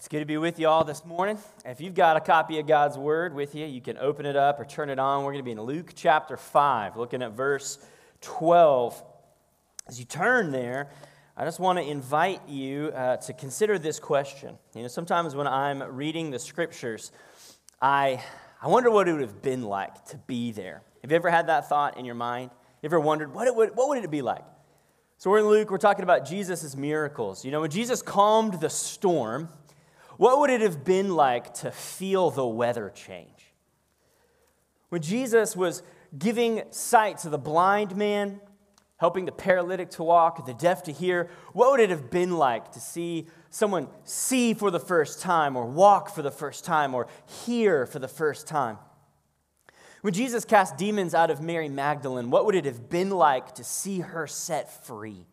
It's good to be with you all this morning. If you've got a copy of God's Word with you, you can open it up or turn it on. We're going to be in Luke chapter 5, looking at verse 12. As you turn there, I just want to invite you to consider this question. You know, sometimes when I'm reading the Scriptures, I wonder what it would have been like to be there. Have you ever had that thought in your mind? You ever wondered, what would it be like? So we're in Luke, we're talking about Jesus' miracles. You know, when Jesus calmed the storm, what would it have been like to feel the weather change? When Jesus was giving sight to the blind man, helping the paralytic to walk, the deaf to hear, what would it have been like to see someone see for the first time, or walk for the first time, or hear for the first time? When Jesus cast demons out of Mary Magdalene, what would it have been like to see her set free?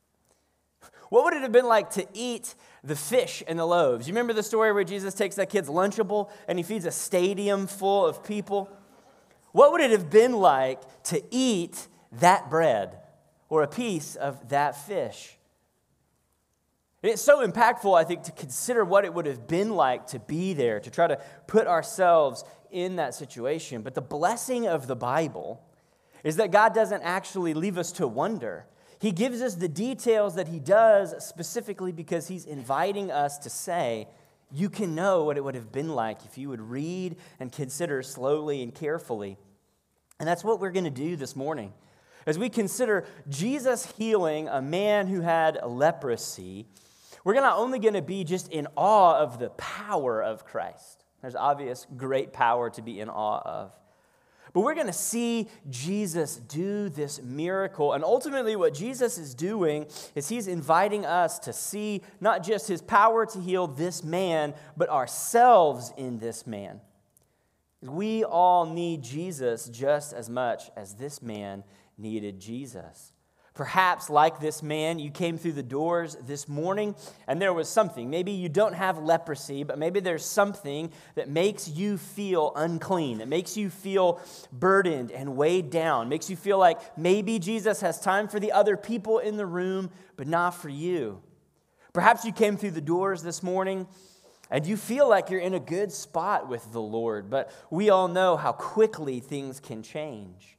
What would it have been like to eat the fish and the loaves? You remember the story where Jesus takes that kid's Lunchable and he feeds a stadium full of people? What would it have been like to eat that bread or a piece of that fish? It's so impactful, I think, to consider what it would have been like to be there, to try to put ourselves in that situation. But the blessing of the Bible is that God doesn't actually leave us to wonder. He gives us the details that he does specifically because he's inviting us to say, you can know what it would have been like if you would read and consider slowly and carefully. And that's what we're going to do this morning. As we consider Jesus healing a man who had leprosy, we're not only going to be just in awe of the power of Christ. There's obvious great power to be in awe of. But we're going to see Jesus do this miracle. And ultimately what Jesus is doing is he's inviting us to see not just his power to heal this man, but ourselves in this man. We all need Jesus just as much as this man needed Jesus. Perhaps, like this man, you came through the doors this morning and there was something. Maybe you don't have leprosy, but maybe there's something that makes you feel unclean, that makes you feel burdened and weighed down, makes you feel like maybe Jesus has time for the other people in the room, but not for you. Perhaps you came through the doors this morning and you feel like you're in a good spot with the Lord, but we all know how quickly things can change.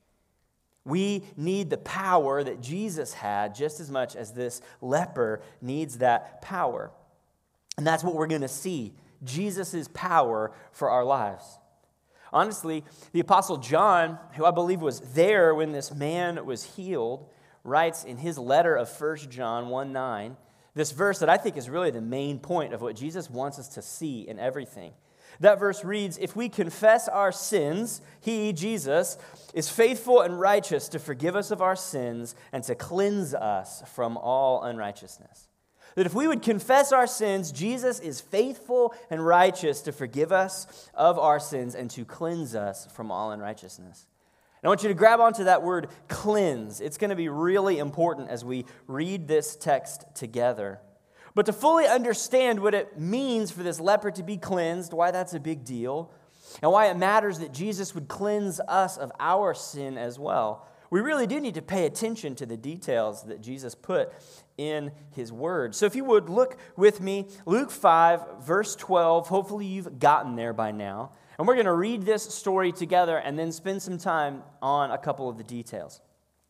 We need the power that Jesus had just as much as this leper needs that power. And that's what we're going to see, Jesus' power for our lives. Honestly, the Apostle John, who I believe was there when this man was healed, writes in his letter of 1 John 1:9, this verse that I think is really the main point of what Jesus wants us to see in everything. That verse reads, if we confess our sins, he, Jesus, is faithful and righteous to forgive us of our sins and to cleanse us from all unrighteousness. That if we would confess our sins, Jesus is faithful and righteous to forgive us of our sins and to cleanse us from all unrighteousness. And I want you to grab onto that word cleanse. It's going to be really important as we read this text together. But to fully understand what it means for this leper to be cleansed, why that's a big deal, and why it matters that Jesus would cleanse us of our sin as well, we really do need to pay attention to the details that Jesus put in his word. So if you would look with me, Luke 5, verse 12, hopefully you've gotten there by now, and we're going to read this story together and then spend some time on a couple of the details.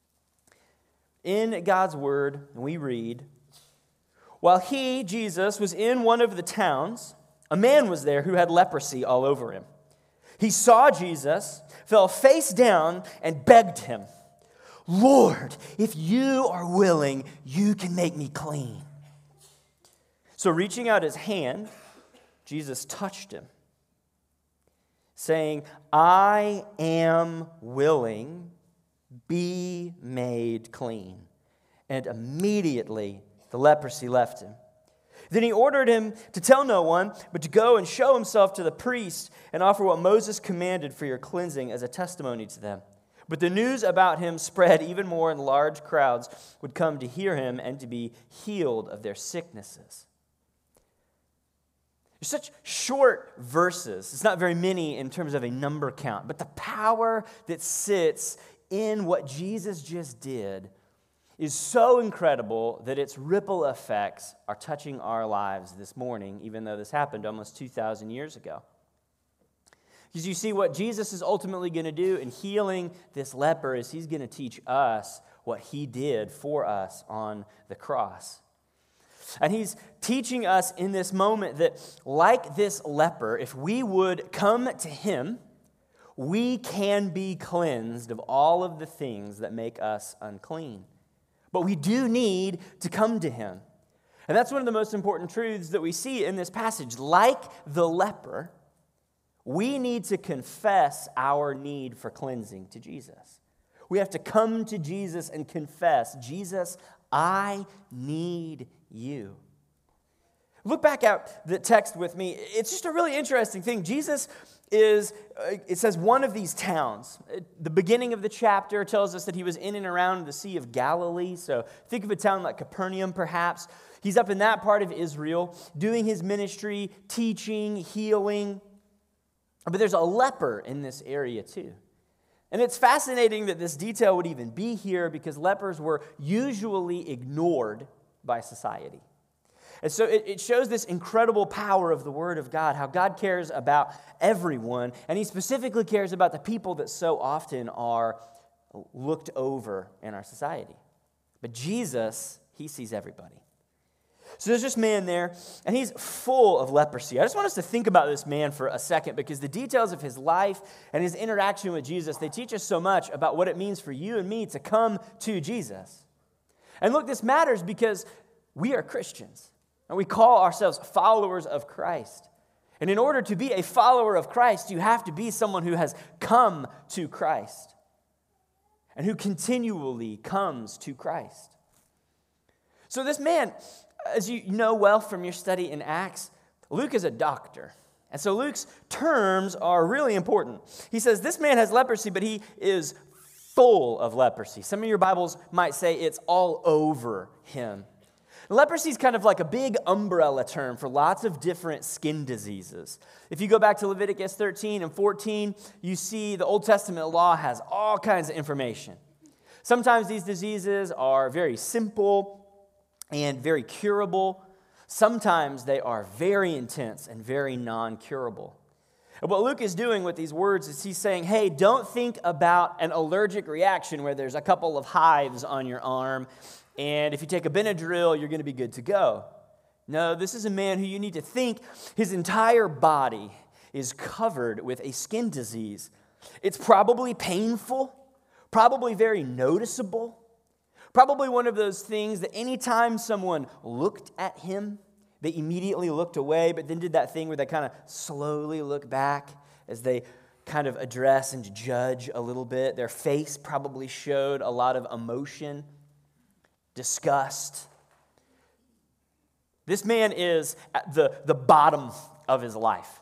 In God's word, we read, while he, Jesus, was in one of the towns, a man was there who had leprosy all over him. He saw Jesus, fell face down, and begged him, Lord, if you are willing, you can make me clean. So reaching out his hand, Jesus touched him, saying, I am willing, be made clean. And immediately the leprosy left him. Then he ordered him to tell no one, but to go and show himself to the priest and offer what Moses commanded for your cleansing as a testimony to them. But the news about him spread even more, and large crowds would come to hear him and to be healed of their sicknesses. There's such short verses. It's not very many in terms of a number count, but the power that sits in what Jesus just did is so incredible that its ripple effects are touching our lives this morning, even though this happened almost 2,000 years ago. Because you see, what Jesus is ultimately going to do in healing this leper is he's going to teach us what he did for us on the cross. And he's teaching us in this moment that, like this leper, if we would come to him, we can be cleansed of all of the things that make us unclean. But we do need to come to him. And that's one of the most important truths that we see in this passage. Like the leper, we need to confess our need for cleansing to Jesus. We have to come to Jesus and confess, Jesus, I need you. Look back at the text with me. It's just a really interesting thing. Jesus is, it says, one of these towns. The beginning of the chapter tells us that he was in and around the Sea of Galilee. So think of a town like Capernaum, perhaps. He's up in that part of Israel, doing his ministry, teaching, healing. But there's a leper in this area too. And it's fascinating that this detail would even be here because lepers were usually ignored by society. And so it shows this incredible power of the Word of God, how God cares about everyone, and he specifically cares about the people that so often are looked over in our society. But Jesus, he sees everybody. So there's this man there, and he's full of leprosy. I just want us to think about this man for a second because the details of his life and his interaction with Jesus, they teach us so much about what it means for you and me to come to Jesus. And look, this matters because we are Christians, and we call ourselves followers of Christ. And in order to be a follower of Christ, you have to be someone who has come to Christ and who continually comes to Christ. So this man, as you know well from your study in Acts, Luke is a doctor. And so Luke's terms are really important. He says, this man has leprosy, but he is full of leprosy. Some of your Bibles might say it's all over him. Leprosy is kind of like a big umbrella term for lots of different skin diseases. If you go back to Leviticus 13 and 14, you see the Old Testament law has all kinds of information. Sometimes these diseases are very simple and very curable. Sometimes they are very intense and very non-curable. And what Luke is doing with these words is he's saying, hey, don't think about an allergic reaction where there's a couple of hives on your arm, and if you take a Benadryl, you're going to be good to go. No, this is a man who you need to think his entire body is covered with a skin disease. It's probably painful, probably very noticeable, probably one of those things that anytime someone looked at him, they immediately looked away, but then did that thing where they kind of slowly look back as they kind of address and judge a little bit. Their face probably showed a lot of emotion, disgust. This man is at the bottom of his life.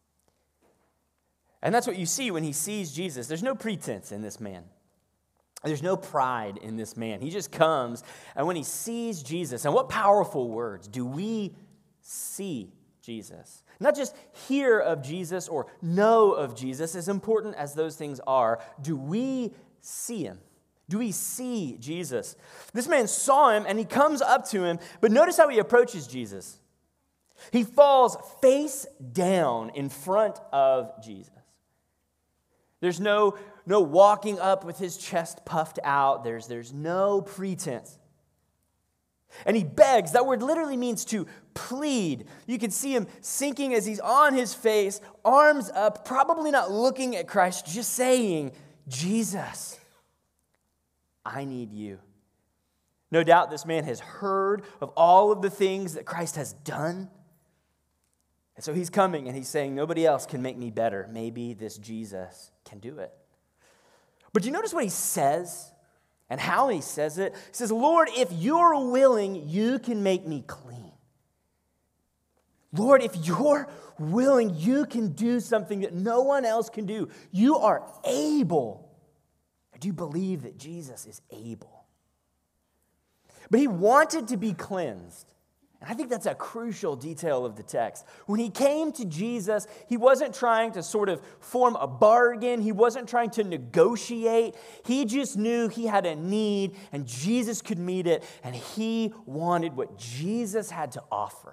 And that's what you see when he sees Jesus. There's no pretense in this man. There's no pride in this man. He just comes, and when he sees Jesus, and what powerful words, do we see Jesus? Not just hear of Jesus or know of Jesus, as important as those things are, do we see him? Do we see Jesus? This man saw him, and he comes up to him, but notice how he approaches Jesus. He falls face down in front of Jesus. There's no walking up with his chest puffed out. There's no pretense. And he begs. That word literally means to plead. You can see him sinking as he's on his face, arms up, probably not looking at Christ, just saying, Jesus, I need you. No doubt this man has heard of all of the things that Christ has done. And so he's coming and he's saying, nobody else can make me better. Maybe this Jesus can do it. But you notice what he says and how he says it? He says, Lord, if you're willing, you can make me clean. Lord, if you're willing, you can do something that no one else can do. You are able. Do you believe that Jesus is able? But he wanted to be cleansed. And I think that's a crucial detail of the text. When he came to Jesus, he wasn't trying to sort of form a bargain. He wasn't trying to negotiate. He just knew he had a need and Jesus could meet it, and he wanted what Jesus had to offer.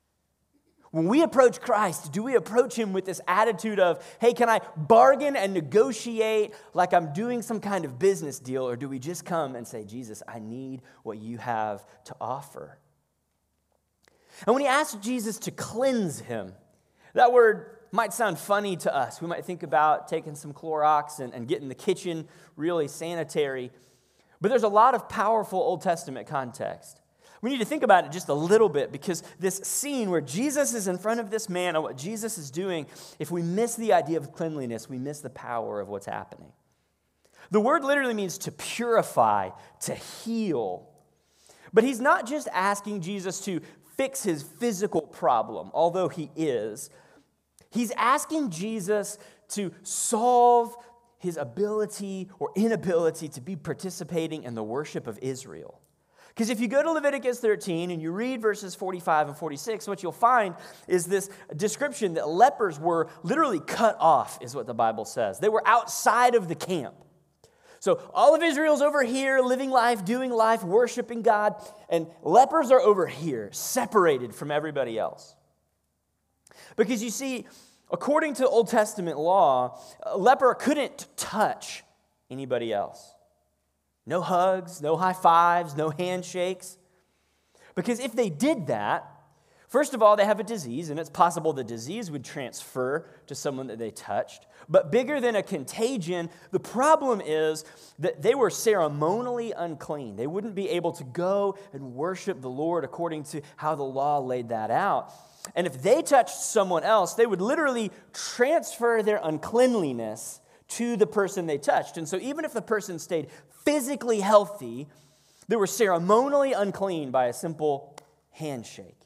When we approach Christ, do we approach him with this attitude of, hey, can I bargain and negotiate like I'm doing some kind of business deal, or do we just come and say, Jesus, I need what you have to offer? And when he asked Jesus to cleanse him, that word might sound funny to us. We might think about taking some Clorox and getting the kitchen really sanitary. But there's a lot of powerful Old Testament context. We need to think about it just a little bit, because this scene where Jesus is in front of this man and what Jesus is doing, if we miss the idea of cleanliness, we miss the power of what's happening. The word literally means to purify, to heal. But he's not just asking Jesus to fix his physical problem, although he is. He's asking Jesus to solve his ability or inability to be participating in the worship of Israel. Because if you go to Leviticus 13 and you read verses 45 and 46, what you'll find is this description that lepers were literally cut off, is what the Bible says. They were outside of the camp. So all of Israel's over here, living life, doing life, worshiping God, and lepers are over here, separated from everybody else. Because you see, according to Old Testament law, a leper couldn't touch anybody else. No hugs, no high fives, no handshakes. Because if they did that, first of all, they have a disease, and it's possible the disease would transfer to someone that they touched. But bigger than a contagion, the problem is that they were ceremonially unclean. They wouldn't be able to go and worship the Lord according to how the law laid that out. And if they touched someone else, they would literally transfer their uncleanliness to the person they touched. And so even if the person stayed physically healthy, they were ceremonially unclean by a simple handshake.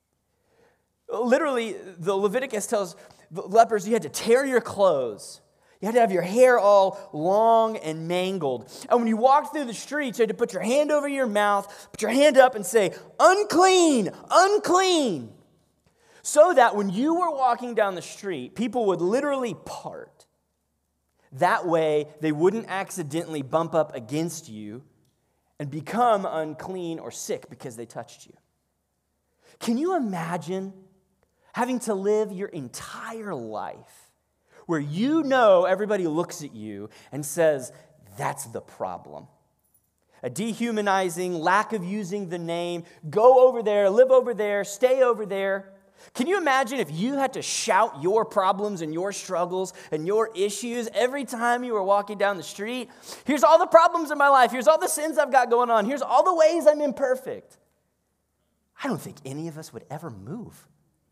Literally, the Leviticus tells the lepers you had to tear your clothes. You had to have your hair all long and mangled. And when you walked through the streets, you had to put your hand over your mouth, put your hand up and say, unclean, unclean. So that when you were walking down the street, people would literally part. That way, they wouldn't accidentally bump up against you and become unclean or sick because they touched you. Can you imagine having to live your entire life where you know everybody looks at you and says, that's the problem? A dehumanizing, lack of using the name, go over there, live over there, stay over there. Can you imagine if you had to shout your problems and your struggles and your issues every time you were walking down the street? Here's all the problems in my life. Here's all the sins I've got going on. Here's all the ways I'm imperfect. I don't think any of us would ever move.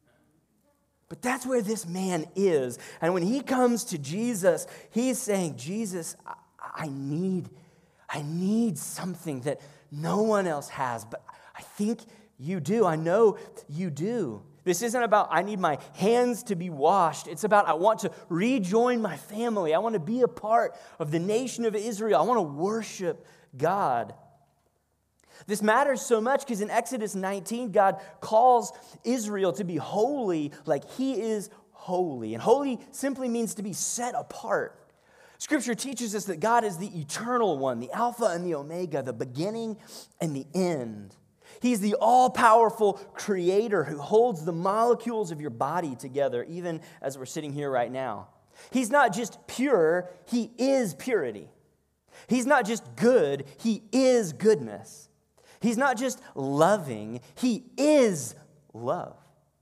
But that's where this man is. And when he comes to Jesus, he's saying, Jesus, I need something that no one else has, but I think you do. I know you do. This isn't about I need my hands to be washed. It's about I want to rejoin my family. I want to be a part of the nation of Israel. I want to worship God. This matters so much because in Exodus 19, God calls Israel to be holy like he is holy. And holy simply means to be set apart. Scripture teaches us that God is the eternal one, the Alpha and the Omega, the beginning and the end. He's the all-powerful creator who holds the molecules of your body together, even as we're sitting here right now. He's not just pure, he is purity. He's not just good, he is goodness. He's not just loving, he is love.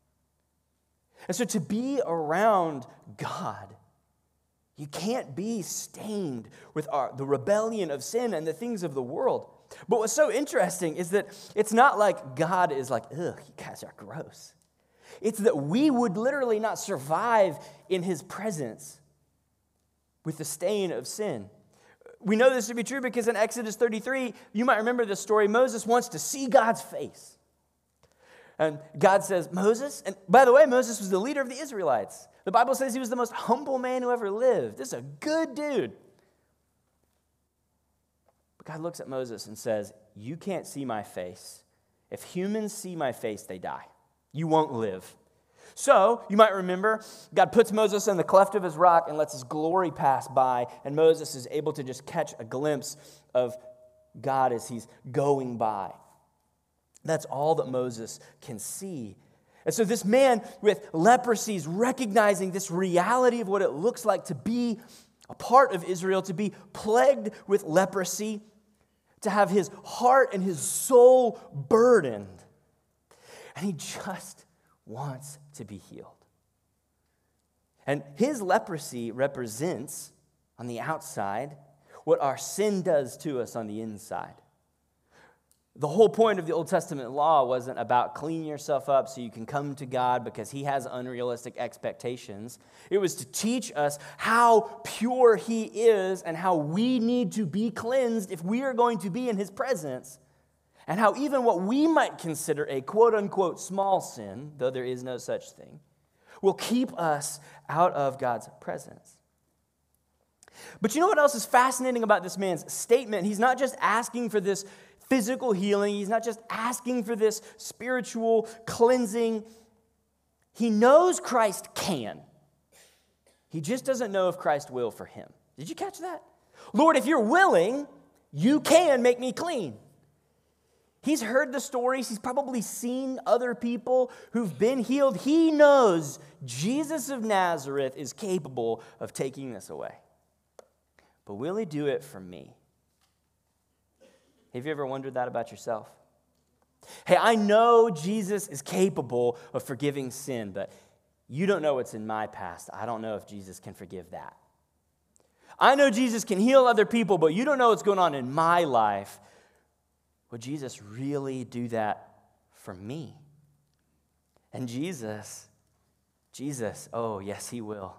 And so to be around God, you can't be stained with the rebellion of sin and the things of the world. But what's so interesting is that it's not like God is like, ugh, you guys are gross. It's that we would literally not survive in his presence with the stain of sin. We know this to be true because in Exodus 33, you might remember this story, Moses wants to see God's face. And God says, Moses, and by the way, Moses was the leader of the Israelites. The Bible says he was the most humble man who ever lived. This is a good dude. But God looks at Moses and says, you can't see my face if humans see my face, they die. You won't live. So, you might remember, God puts Moses in the cleft of his rock and lets his glory pass by, and Moses is able to just catch a glimpse of God as he's going by. That's all that Moses can see. And so this man with leprosy is recognizing this reality of what it looks like to be a part of Israel, to be plagued with leprosy, to have his heart and his soul burdened. And he just wants to be healed. And his leprosy represents, on the outside, what our sin does to us on the inside. The whole point of the Old Testament law wasn't about clean yourself up so you can come to God because he has unrealistic expectations. It was to teach us how pure he is and how we need to be cleansed if we are going to be in his presence. And how even what we might consider a quote-unquote small sin, though there is no such thing, will keep us out of God's presence. But you know what else is fascinating about this man's statement? He's not just asking for this physical healing. He's not just asking for this spiritual cleansing. He knows Christ can. He just doesn't know if Christ will for him. Did you catch that? Lord, if you're willing, you can make me clean. He's heard the stories. He's probably seen other people who've been healed. He knows Jesus of Nazareth is capable of taking this away. But will he do it for me? Have you ever wondered that about yourself? Hey, I know Jesus is capable of forgiving sin, but you don't know what's in my past. I don't know if Jesus can forgive that. I know Jesus can heal other people, but you don't know what's going on in my life. Would Jesus really do that for me? And Jesus, oh yes, he will.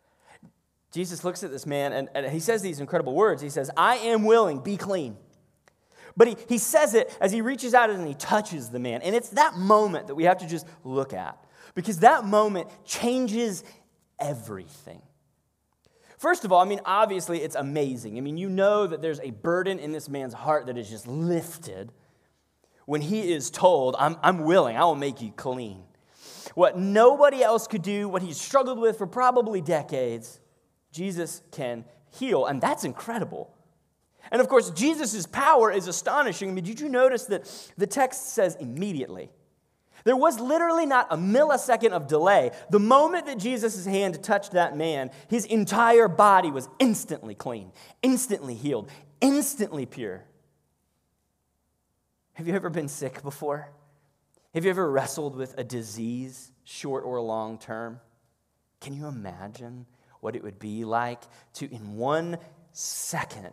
Jesus looks at this man and he says these incredible words. He says, I am willing, be clean. But he says it as he reaches out and he touches the man. And it's that moment that we have to just look at, because that moment changes everything. First of all, obviously it's amazing. You know that there's a burden in this man's heart that is just lifted when he is told, I'm willing, I will make you clean. What nobody else could do, what he's struggled with for probably decades, Jesus can heal, and that's incredible. And of course, Jesus' power is astonishing. Did you notice that the text says immediately? There was literally not a millisecond of delay. The moment that Jesus' hand touched that man, his entire body was instantly clean, instantly healed, instantly pure. Have you ever been sick before? Have you ever wrestled with a disease, short or long term? Can you imagine what it would be like to, in 1 second,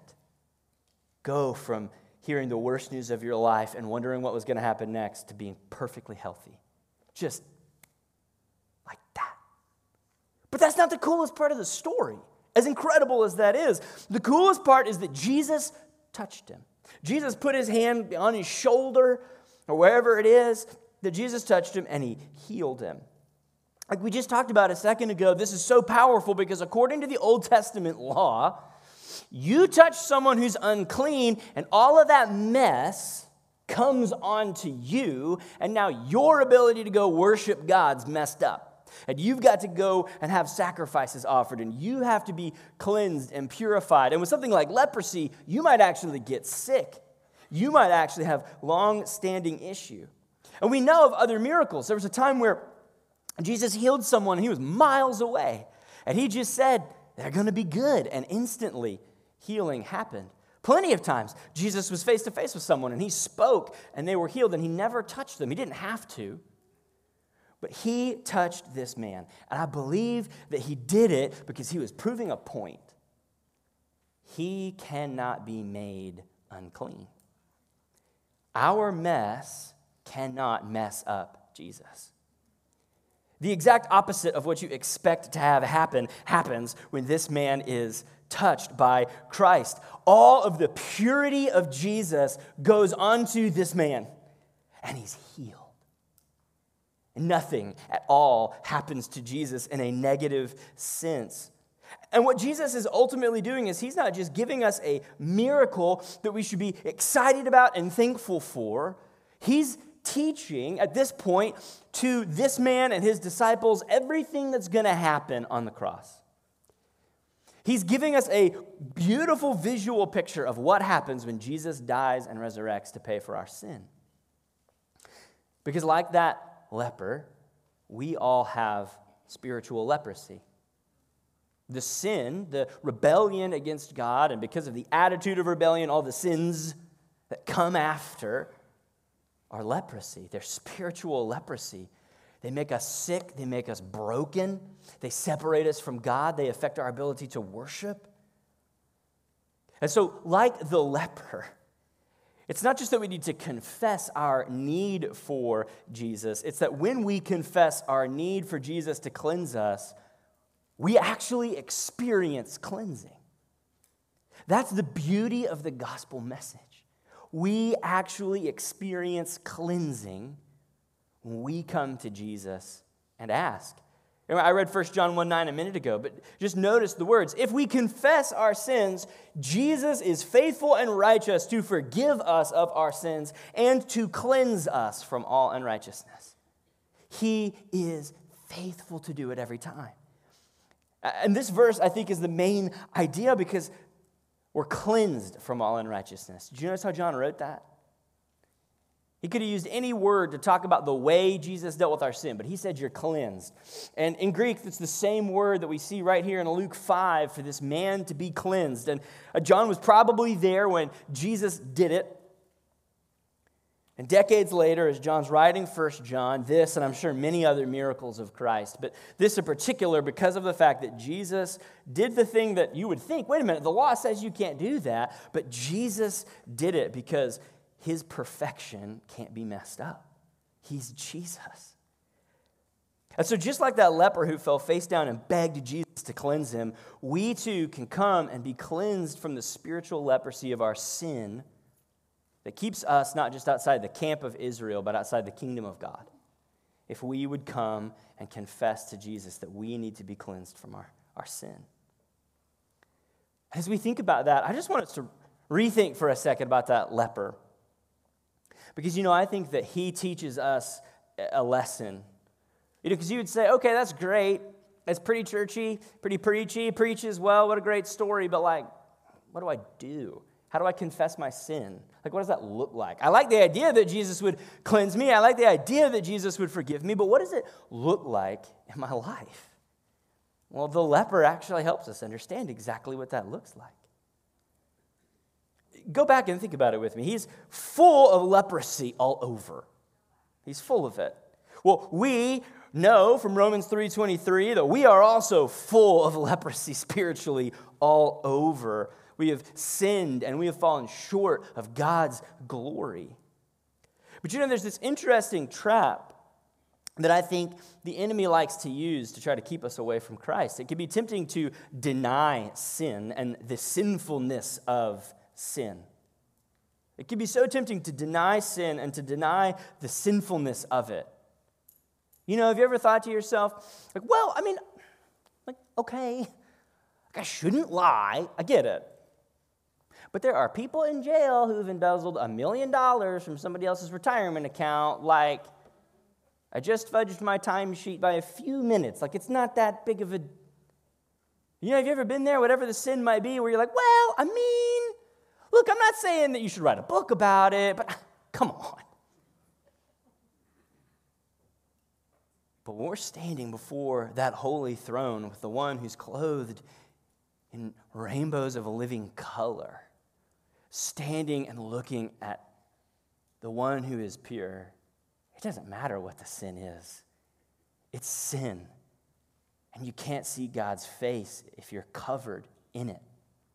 go from hearing the worst news of your life and wondering what was going to happen next to being perfectly healthy? Just like that. But that's not the coolest part of the story, as incredible as that is. The coolest part is that Jesus touched him. Jesus put his hand on his shoulder or wherever it is that Jesus touched him, and he healed him. Like we just talked about a second ago, this is so powerful because according to the Old Testament law, you touch someone who's unclean, and all of that mess comes onto you, and now your ability to go worship God's messed up. And you've got to go and have sacrifices offered, and you have to be cleansed and purified. And with something like leprosy, you might actually get sick. You might actually have long-standing issue. And we know of other miracles. There was a time where Jesus healed someone, and he was miles away. And he just said, they're going to be good. And instantly, healing happened. Plenty of times, Jesus was face to face with someone, and he spoke, and they were healed, and he never touched them. He didn't have to. But he touched this man. And I believe that he did it because he was proving a point. He cannot be made unclean. Our mess cannot mess up Jesus. The exact opposite of what you expect to have happen happens when this man is touched by Christ. All of the purity of Jesus goes onto this man, and he's healed. Nothing at all happens to Jesus in a negative sense. And what Jesus is ultimately doing is he's not just giving us a miracle that we should be excited about and thankful for. He's teaching at this point to this man and his disciples everything that's going to happen on the cross. He's giving us a beautiful visual picture of what happens when Jesus dies and resurrects to pay for our sin. Because like that leper, we all have spiritual leprosy. The sin, the rebellion against God, and because of the attitude of rebellion, all the sins that come after are leprosy. They're spiritual leprosy. They make us sick. They make us broken. They separate us from God. They affect our ability to worship. And so, like the leper, it's not just that we need to confess our need for Jesus. It's that when we confess our need for Jesus to cleanse us, we actually experience cleansing. That's the beauty of the gospel message. We actually experience cleansing when we come to Jesus and ask. I read 1 John 1:9 a minute ago, but just notice the words. If we confess our sins, Jesus is faithful and righteous to forgive us of our sins and to cleanse us from all unrighteousness. He is faithful to do it every time. And this verse, I think, is the main idea because we're cleansed from all unrighteousness. Did you notice how John wrote that? He could have used any word to talk about the way Jesus dealt with our sin, but he said you're cleansed. And in Greek, it's the same word that we see right here in Luke 5 for this man to be cleansed. And John was probably there when Jesus did it. And decades later, as John's writing 1 John, this, and I'm sure many other miracles of Christ, but this in particular because of the fact that Jesus did the thing that you would think, wait a minute, the law says you can't do that, but Jesus did it because his perfection can't be messed up. He's Jesus. And so just like that leper who fell face down and begged Jesus to cleanse him, we too can come and be cleansed from the spiritual leprosy of our sin that keeps us not just outside the camp of Israel, but outside the kingdom of God. If we would come and confess to Jesus that we need to be cleansed from our sin. As we think about that, I just want us to rethink for a second about that leper. Because, I think that he teaches us a lesson. Because you would say, okay, that's great. It's pretty churchy, pretty preachy, preaches well, what a great story. But what do I do? How do I confess my sin? What does that look like? I like the idea that Jesus would cleanse me. I like the idea that Jesus would forgive me. But what does it look like in my life? Well, the leper actually helps us understand exactly what that looks like. Go back and think about it with me. He's full of leprosy all over. He's full of it. Well, we know from Romans 3:23 that we are also full of leprosy spiritually all over. We have sinned and we have fallen short of God's glory. But there's this interesting trap that I think the enemy likes to use to try to keep us away from Christ. It can be tempting to deny sin and the sinfulness of sin. It can be so tempting to deny sin and to deny the sinfulness of it. Have you ever thought to yourself, okay, I shouldn't lie. I get it. But there are people in jail who've embezzled $1 million from somebody else's retirement account. I just fudged my timesheet by a few minutes. It's not that big of a... have you ever been there, whatever the sin might be, where you're like, look, I'm not saying that you should write a book about it, but come on. But when we're standing before that holy throne with the one who's clothed in rainbows of a living color, standing and looking at the one who is pure, it doesn't matter what the sin is. It's sin. And you can't see God's face if you're covered in it.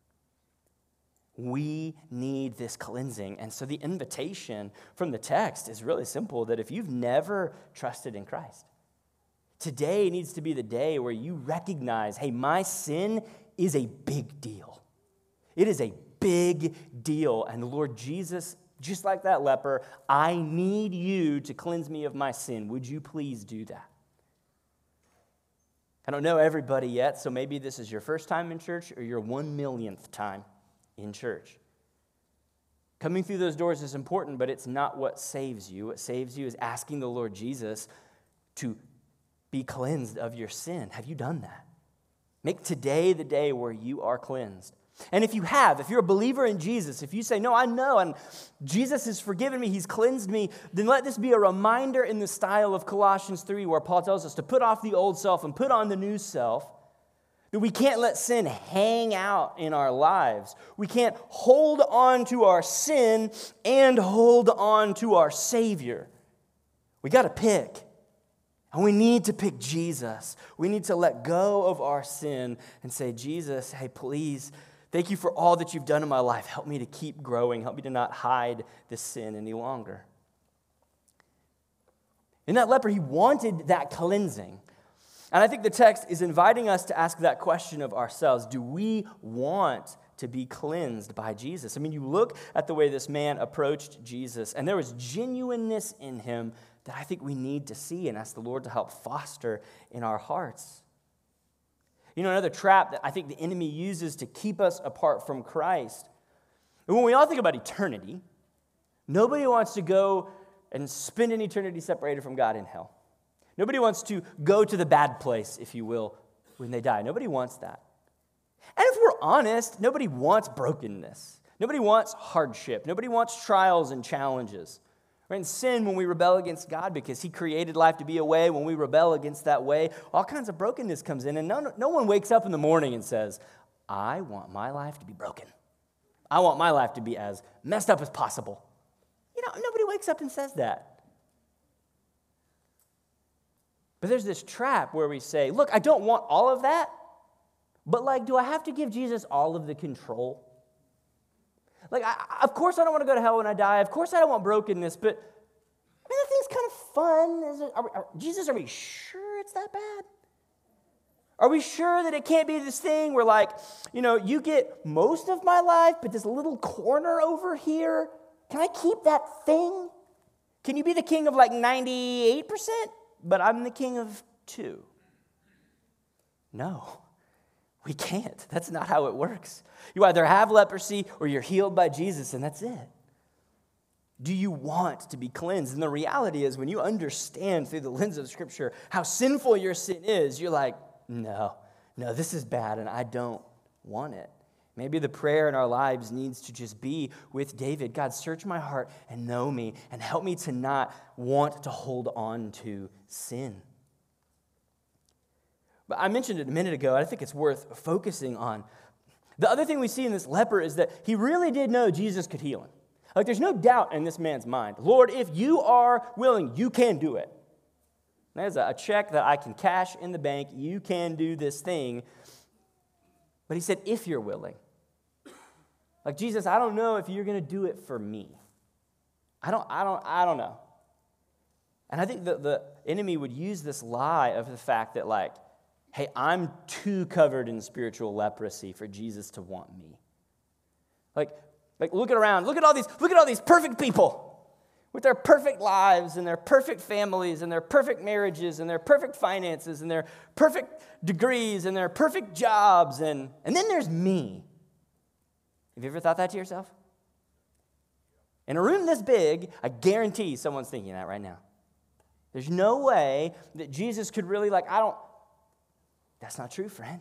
We need this cleansing. And so the invitation from the text is really simple, that if you've never trusted in Christ, today needs to be the day where you recognize, hey, my sin is a big deal. It is a big deal. And Lord Jesus, just like that leper, I need you to cleanse me of my sin. Would you please do that? I don't know everybody yet, so maybe this is your first time in church or your 1 millionth time in church. Coming through those doors is important, but it's not what saves you. What saves you is asking the Lord Jesus to be cleansed of your sin. Have you done that? Make today the day where you are cleansed. And if you have, if you're a believer in Jesus, if you say, no, I know, and Jesus has forgiven me, he's cleansed me, then let this be a reminder in the style of Colossians 3, where Paul tells us to put off the old self and put on the new self, that we can't let sin hang out in our lives. We can't hold on to our sin and hold on to our Savior. We got to pick. And we need to pick Jesus. We need to let go of our sin and say, Jesus, hey, please, thank you for all that you've done in my life. Help me to keep growing. Help me to not hide this sin any longer. And that leper, he wanted that cleansing. And I think the text is inviting us to ask that question of ourselves. Do we want to be cleansed by Jesus? I mean, you look at the way this man approached Jesus, and there was genuineness in him that I think we need to see and ask the Lord to help foster in our hearts. You know, another trap that I think the enemy uses to keep us apart from Christ. And when we all think about eternity, nobody wants to go and spend an eternity separated from God in hell. Nobody wants to go to the bad place, if you will, when they die. Nobody wants that. And if we're honest, nobody wants brokenness. Nobody wants hardship. Nobody wants trials and challenges. We're in sin when we rebel against God because he created life to be a way. When we rebel against that way, all kinds of brokenness comes in. And no one wakes up in the morning and says, I want my life to be broken. I want my life to be as messed up as possible. You know, nobody wakes up and says that. But there's this trap where we say, look, I don't want all of that, but like, do I have to give Jesus all of the control? Like, of course I don't want to go to hell when I die. Of course I don't want brokenness, but I mean, that thing's kind of fun. Jesus, are we sure it's that bad? Are we sure that it can't be this thing where, like, you know, you get most of my life, but this little corner over here, can I keep that thing? Can you be the king of like 98%? But I'm the king of 2. No, we can't. That's not how it works. You either have leprosy or you're healed by Jesus, and that's it. Do you want to be cleansed? And the reality is, when you understand through the lens of Scripture how sinful your sin is, you're like, no, this is bad, and I don't want it. Maybe the prayer in our lives needs to just be with David. God, search my heart and know me and help me to not want to hold on to sin. But I mentioned it a minute ago, and I think it's worth focusing on. The other thing we see in this leper is that he really did know Jesus could heal him. Like, there's no doubt in this man's mind. Lord, if you are willing, you can do it. There's a check that I can cash in the bank. You can do this thing. But he said, if you're willing. Like, Jesus, I don't know if you're going to do it for me. I don't know. And I think that the enemy would use this lie of the fact that, like, hey, I'm too covered in spiritual leprosy for Jesus to want me. Like look around. Look at all these perfect people with their perfect lives and their perfect families and their perfect marriages and their perfect finances and their perfect degrees and their perfect jobs. And then there's me. Have you ever thought that to yourself? In a room this big, I guarantee someone's thinking that right now. There's no way that Jesus could really, that's not true, friend.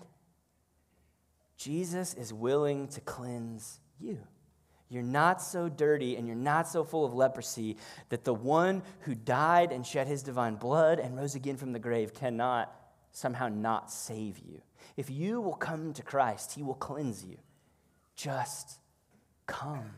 Jesus is willing to cleanse you. You're not so dirty and you're not so full of leprosy that the one who died and shed his divine blood and rose again from the grave cannot somehow not save you. If you will come to Christ, he will cleanse you. Just come.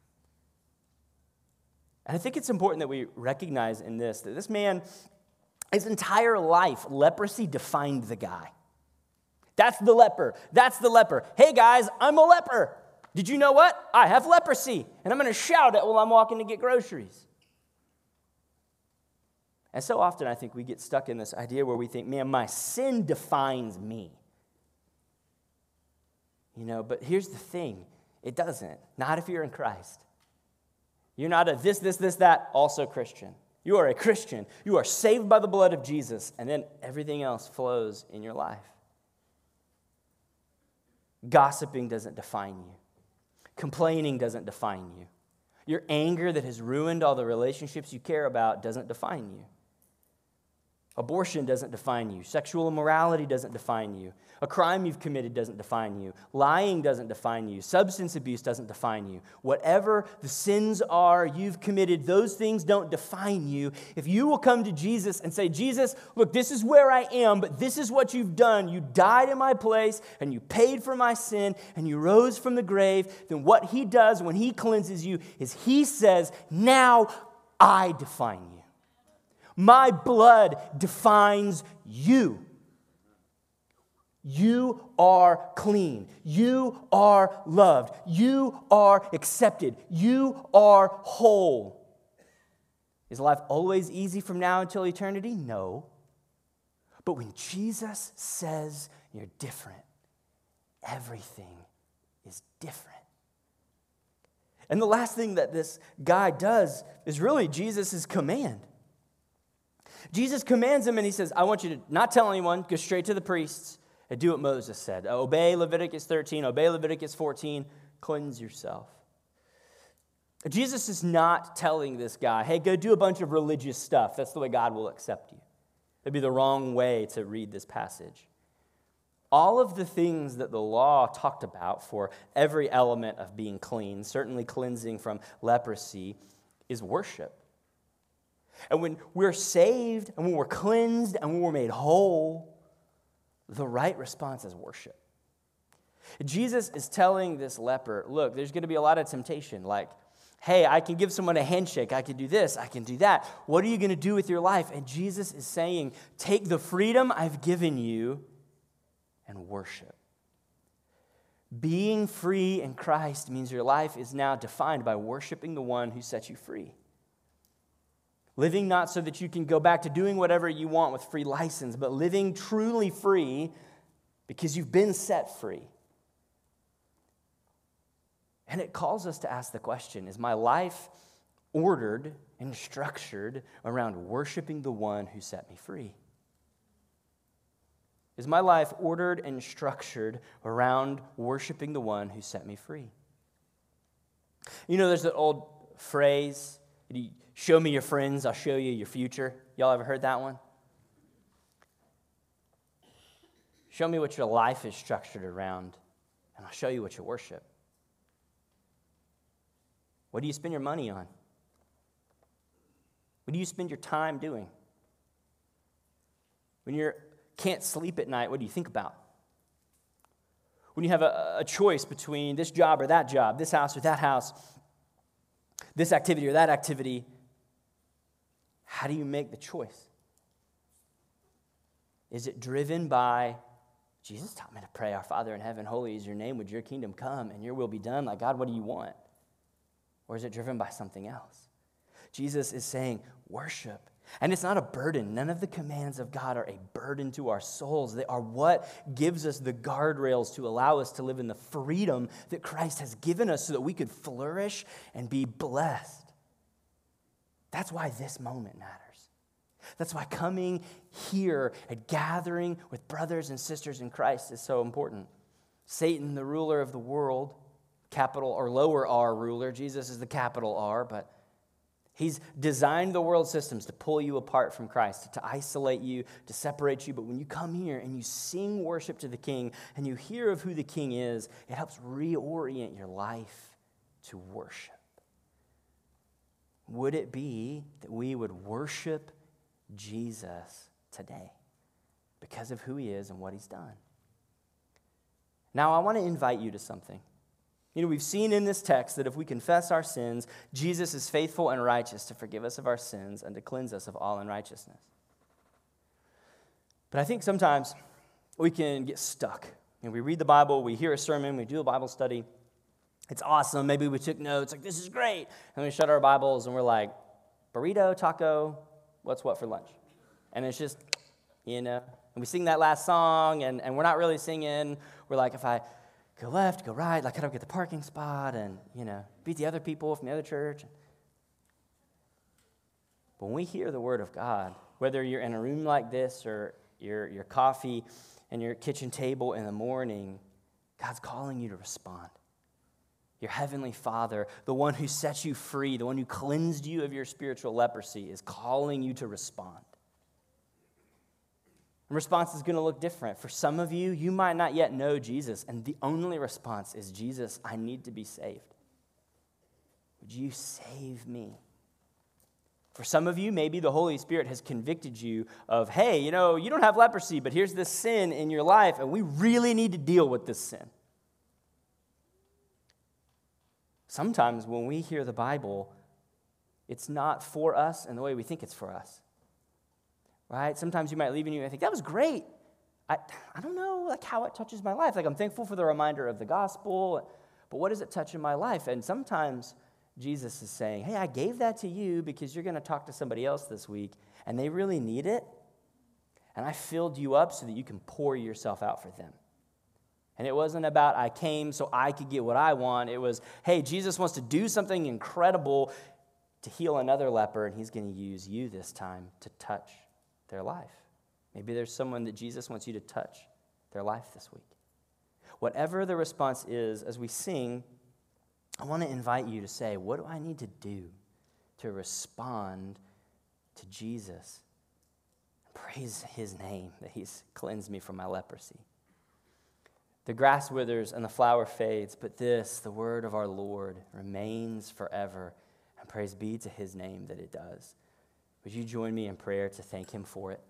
And I think it's important that we recognize in this that this man, his entire life, leprosy defined the guy. That's the leper. That's the leper. Hey guys, I'm a leper. Did you know what? I have leprosy, and I'm going to shout it while I'm walking to get groceries. And so often I think we get stuck in this idea where we think, man, my sin defines me. You know, but here's the thing. It doesn't. Not if you're in Christ. You're not a this, that, also Christian. You are a Christian. You are saved by the blood of Jesus, and then everything else flows in your life. Gossiping doesn't define you. Complaining doesn't define you. Your anger that has ruined all the relationships you care about doesn't define you. Abortion doesn't define you. Sexual immorality doesn't define you. A crime you've committed doesn't define you. Lying doesn't define you. Substance abuse doesn't define you. Whatever the sins are you've committed, those things don't define you. If you will come to Jesus and say, Jesus, look, this is where I am, but this is what you've done. You died in my place, and you paid for my sin, and you rose from the grave. Then what he does when he cleanses you is he says, now I define you. My blood defines you. You are clean. You are loved. You are accepted. You are whole. Is life always easy from now until eternity? No. But when Jesus says you're different, everything is different. And the last thing that this guy does is really Jesus' command. Jesus commands him and he says, I want you to not tell anyone, go straight to the priests and do what Moses said. Obey Leviticus 13, obey Leviticus 14, cleanse yourself. Jesus is not telling this guy, hey, go do a bunch of religious stuff. That's the way God will accept you. That'd be the wrong way to read this passage. All of the things that the law talked about for every element of being clean, certainly cleansing from leprosy, is worship. And when we're saved, and when we're cleansed, and when we're made whole, the right response is worship. Jesus is telling this leper, look, there's going to be a lot of temptation, like, hey, I can give someone a handshake, I can do this, I can do that. What are you going to do with your life? And Jesus is saying, take the freedom I've given you and worship. Being free in Christ means your life is now defined by worshiping the one who set you free. Living not so that you can go back to doing whatever you want with free license, but living truly free because you've been set free. And it calls us to ask the question, is my life ordered and structured around worshiping the one who set me free? Is my life ordered and structured around worshiping the one who set me free? You know, there's that old phrase, show me your friends, I'll show you your future. Y'all ever heard that one? Show me what your life is structured around, and I'll show you what you worship. What do you spend your money on? What do you spend your time doing? When you can't sleep at night, what do you think about? When you have a choice between this job or that job, this house or that house, this activity or that activity, how do you make the choice? Is it driven by, Jesus taught me to pray, our Father in heaven, holy is your name, would your kingdom come and your will be done? Like, God, what do you want? Or is it driven by something else? Jesus is saying, worship. And it's not a burden. None of the commands of God are a burden to our souls. They are what gives us the guardrails to allow us to live in the freedom that Christ has given us so that we could flourish and be blessed. That's why this moment matters. That's why coming here and gathering with brothers and sisters in Christ is so important. Satan, the ruler of the world, capital or lower R ruler, Jesus is the capital R, but he's designed the world systems to pull you apart from Christ, to isolate you, to separate you. But when you come here and you sing worship to the King and you hear of who the King is, it helps reorient your life to worship. Would it be that we would worship Jesus today because of who he is and what he's done? Now, I want to invite you to something. You know, we've seen in this text that if we confess our sins, Jesus is faithful and righteous to forgive us of our sins and to cleanse us of all unrighteousness. But I think sometimes we can get stuck. You know, we read the Bible, we hear a sermon, we do a Bible study. It's awesome. Maybe we took notes, like, this is great. And we shut our Bibles and we're like, burrito, taco, what's what for lunch? And it's just, you know, and we sing that last song and we're not really singing. We're like, if I go left, go right, like, how do I get the parking spot? And, you know, beat the other people from the other church. But when we hear the word of God, whether you're in a room like this or your coffee and your kitchen table in the morning, God's calling you to respond. your heavenly Father, the one who sets you free, the one who cleansed you of your spiritual leprosy, is calling you to respond. And response is going to look different. For some of you, you might not yet know Jesus, and the only response is, Jesus, I need to be saved. Would you save me? For some of you, maybe the Holy Spirit has convicted you of, hey, you don't have leprosy, but here's this sin in your life, and we really need to deal with this sin. Sometimes when we hear the Bible, it's not for us in the way we think it's for us. Right? Sometimes you might leave and you might think, that was great. I don't know how it touches my life. I'm thankful for the reminder of the gospel, but what does it touch in my life? And sometimes Jesus is saying, hey, I gave that to you because you're going to talk to somebody else this week, and they really need it, and I filled you up so that you can pour yourself out for them. And it wasn't about I came so I could get what I want. It was, hey, Jesus wants to do something incredible to heal another leper, and he's going to use you this time to touch their life. Maybe there's someone that Jesus wants you to touch their life this week. Whatever the response is, as we sing, I want to invite you to say, what do I need to do to respond to Jesus? Praise his name that he's cleansed me from my leprosy. The grass withers and the flower fades, but this, the word of our Lord, remains forever. And praise be to his name that it does. Would you join me in prayer to thank him for it?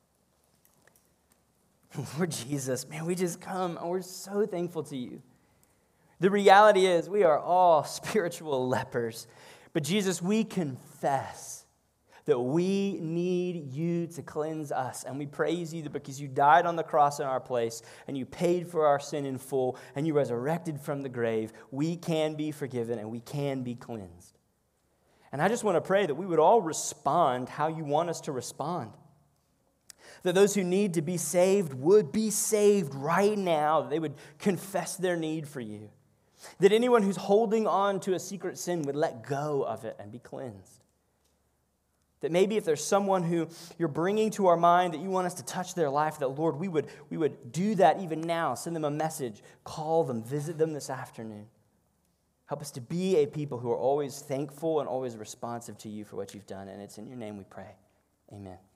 Lord Jesus, man, we just come and we're so thankful to you. The reality is we are all spiritual lepers. But Jesus, we confess that we need you to cleanse us. And we praise you that because you died on the cross in our place and you paid for our sin in full and you resurrected from the grave, we can be forgiven and we can be cleansed. And I just want to pray that we would all respond how you want us to respond. That those who need to be saved would be saved right now. That they would confess their need for you. That anyone who's holding on to a secret sin would let go of it and be cleansed. That maybe if there's someone who you're bringing to our mind that you want us to touch their life, that, Lord, we would do that even now. Send them a message. Call them. Visit them this afternoon. Help us to be a people who are always thankful and always responsive to you for what you've done. And it's in your name we pray. Amen.